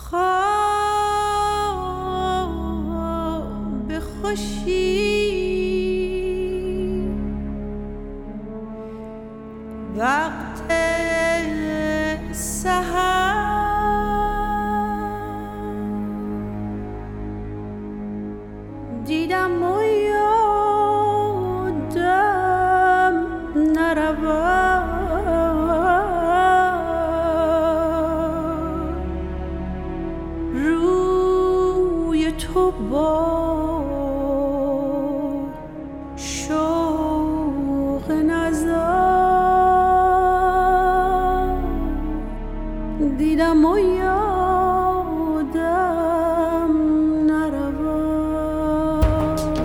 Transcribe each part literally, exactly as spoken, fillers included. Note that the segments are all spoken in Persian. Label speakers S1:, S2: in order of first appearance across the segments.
S1: خواب خوشی وقت سحر دیدم و یادم نرود روی تو با شوق نظر دیدم و یادم نرود.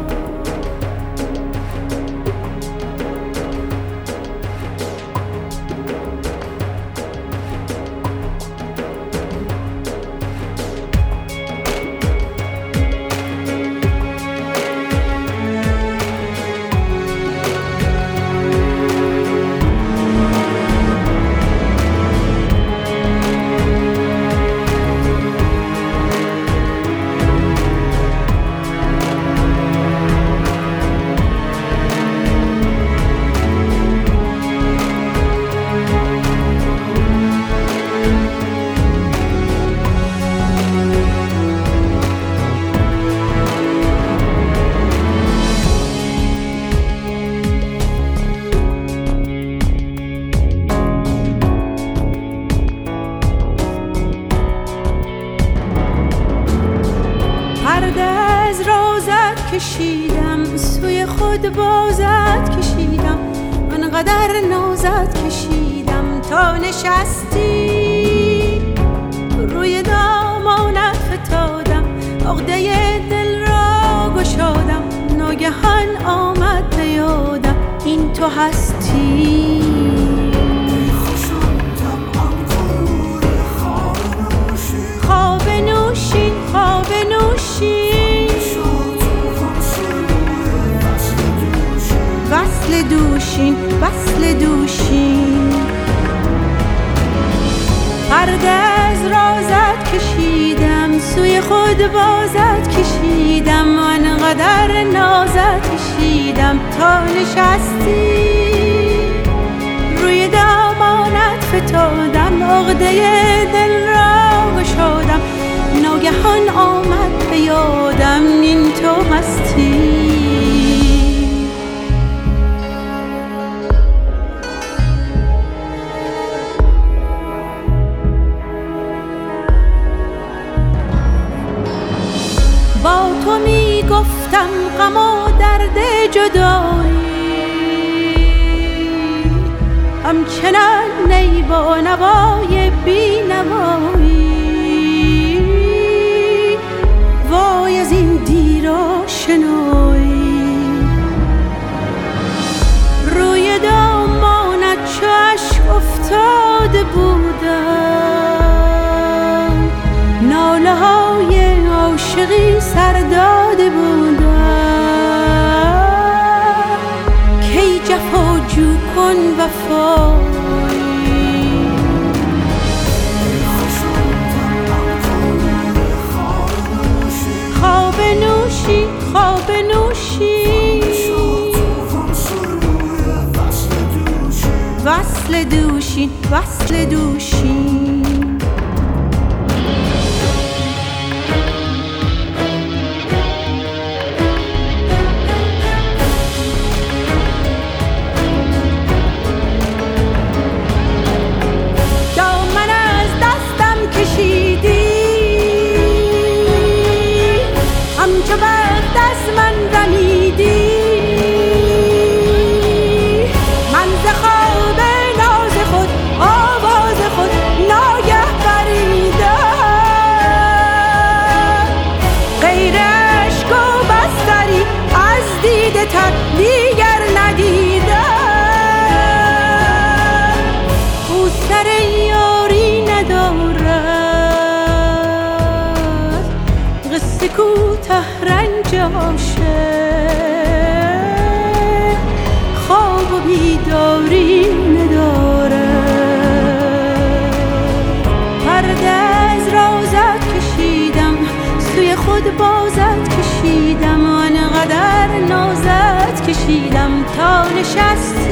S1: کشیدم سوی خود بازت کشیدم انقدر نازت کشیدم تا نشستی روی دامانت فتادم عقده دل را گشادم ناگهان آمد به یادم این تو هستی خواب نوشین خواب نوشین وصل دوشین وصل دوشین پرده از رازت کشیدم سوی خود بازت کشیدم انقدر نازت کشیدم تا نشستی روی دامانت فتادم عقده دل را گشادم ناگهان آمد به یادم این تو هستی با تو می گفتم غم و درد جدایی همچنان نی با نوای بی نوایی وای از این دیر آشنایی روی دامانت چو اشک افتاده بودم ناله های عاشقی سر داده بودم کی جفا جو کن وفایی خواب نوشی خواب نوشی وصل دوشین وصل دوشین همچو برد از من رمیدی من ز خواب ناز خود آواز خود ناگه بریدم غیر عشق و بستری از دیده تر دیگر ندیدم او سر یاری ندارد قصه کوته رنج عاشق خواب و بیداری ندارد پرده از رازت جا نشستی